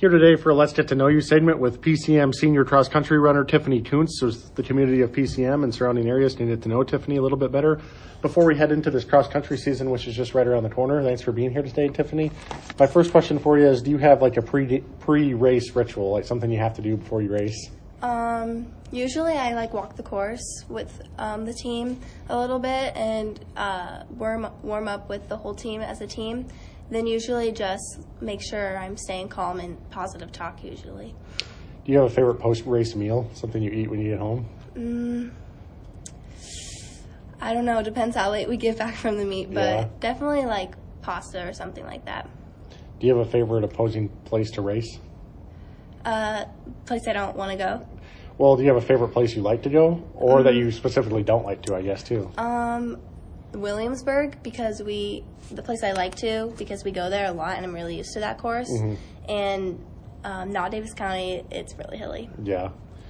Here today for a Let's Get to Know You segment with PCM senior cross country runner Tiffany Kuntz. So the community of PCM and surrounding areas needed to know Tiffany a little bit better before we head into this cross country season, which is just right around the corner. Thanks for being here today, Tiffany. My first question for you is, do you have like a pre-race ritual, like something you have to do before you race? Usually I walk the course with the team a little bit and warm up with the whole team as a team. Then usually just make sure I'm staying calm and positive talk usually. Do you have a favorite post-race meal, something you eat when you get home? I don't know. It depends how late we get back from the meet, but definitely pasta or something like that. Do you have a favorite opposing place to race? Place I don't want to go. Well, do you have a favorite place you like to go, or that you specifically don't like to, I guess, too? Williamsburg, because the place I like to, because we go there a lot and I'm really used to that course. And not Davis County, it's really hilly. Yeah.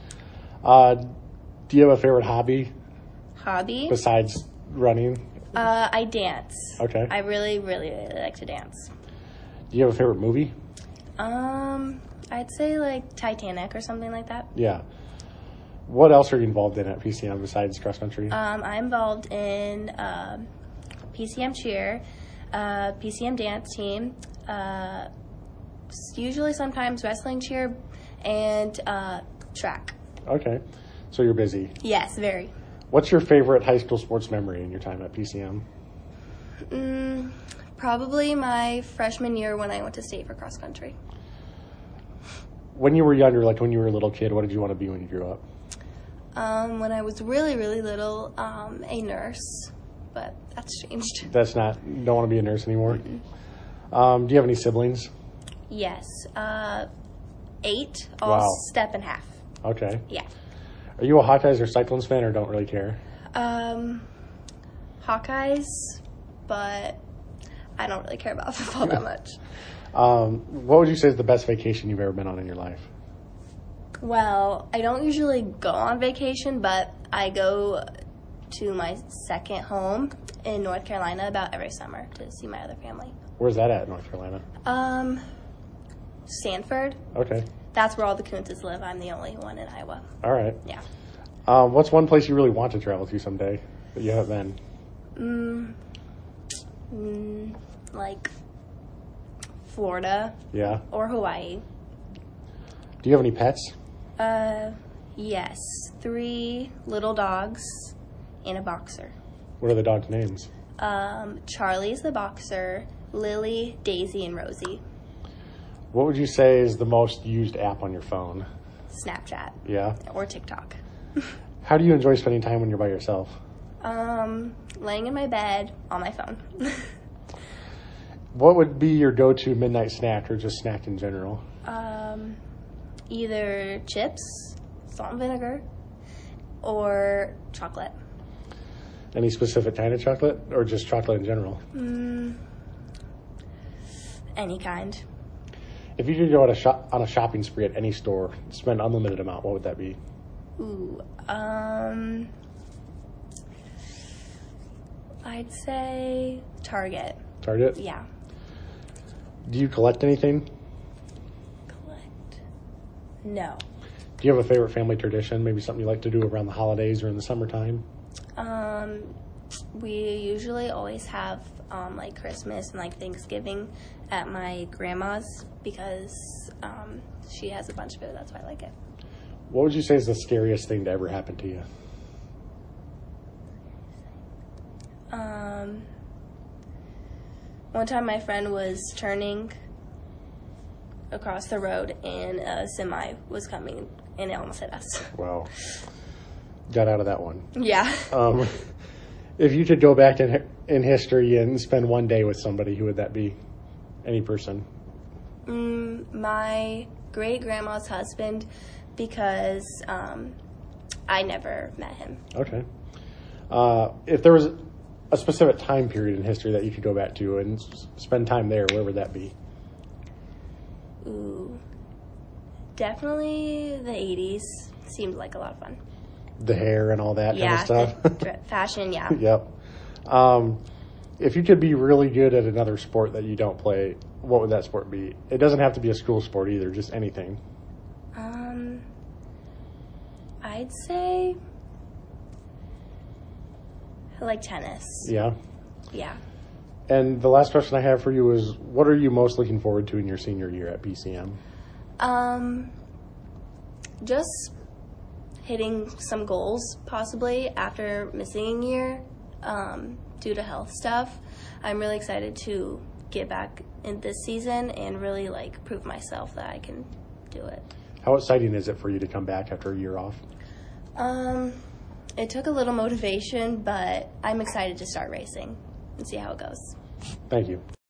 Do you have a favorite hobby? Besides running? I dance. Okay. I really, really, really like to dance. Do you have a favorite movie? I'd say Titanic or something like that. Yeah. What else are you involved in at PCM besides cross country? I'm involved in PCM cheer, PCM dance team, usually sometimes wrestling cheer, and track. Okay. So you're busy. Yes, very. What's your favorite high school sports memory in your time at PCM? Probably my freshman year when I went to state for cross country. When you were younger, when you were a little kid, what did you want to be when you grew up? When I was really, really little, a nurse, but that's changed. Don't want to be a nurse anymore? Do you have any siblings? Yes, 8, step and half. Okay. Yeah. Are you a Hawkeyes or Cyclones fan, or don't really care? Hawkeyes, but I don't really care about football that much. What would you say is the best vacation you've ever been on in your life? Well, I don't usually go on vacation, but I go to my second home in North Carolina about every summer to see my other family. Where's that at, North Carolina? Sanford. Okay. That's where all the Kuntzes live. I'm the only one in Iowa. All right. Yeah. What's one place you really want to travel to someday that you haven't been? Florida. Yeah. Or Hawaii. Do you have any pets? Yes. 3 little dogs and a boxer. What are the dogs' names? Charlie's the boxer, Lily, Daisy, and Rosie. What would you say is the most used app on your phone? Snapchat. Yeah. Or TikTok. How do you enjoy spending time when you're by yourself? Laying in my bed on my phone. What would be your go-to midnight snack, or just snack in general? Either chips, salt and vinegar, or chocolate. Any specific kind of chocolate, or just chocolate in general? Any kind. If you could go on a shopping spree at any store, spend unlimited amount, what would that be? I'd say Target. Target? Yeah. Do you collect anything? No. Do you have a favorite family tradition? Maybe something you like to do around the holidays or in the summertime? We usually always have Christmas and Thanksgiving at my grandma's because she has a bunch of it. That's why I like it. What would you say is the scariest thing to ever happen to you? One time my friend was turning across the road and a semi was coming and it almost hit us. Wow. Got out of that one. Yeah. If you could go back in history and spend one day with somebody, who would that be? Any person? My great-grandma's husband, because I never met him. Okay. If there was a specific time period in history that you could go back to and spend time there, where would that be? Definitely the 80s. Seemed like a lot of fun. The hair and all that kind of stuff? Fashion, yeah. Yep. If you could be really good at another sport that you don't play, what would that sport be? It doesn't have to be a school sport either, just anything. I'd say I like tennis. Yeah. Yeah. And the last question I have for you is, what are you most looking forward to in your senior year at PCM? Just hitting some goals, possibly, after missing a year due to health stuff. I'm really excited to get back in this season and really, prove myself that I can do it. How exciting is it for you to come back after a year off? It took a little motivation, but I'm excited to start racing and see how it goes. Thank you.